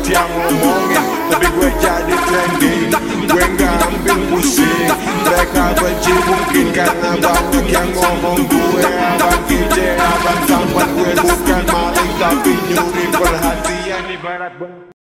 yang ngomongin, tapi gue jadi trending. Gue gak ambil pusing, mereka benci mungkin karena banyak yang ngomong. Gue abang KJ, abang sambat, gue bukan maling tapi nyuri perhatian. Ibarat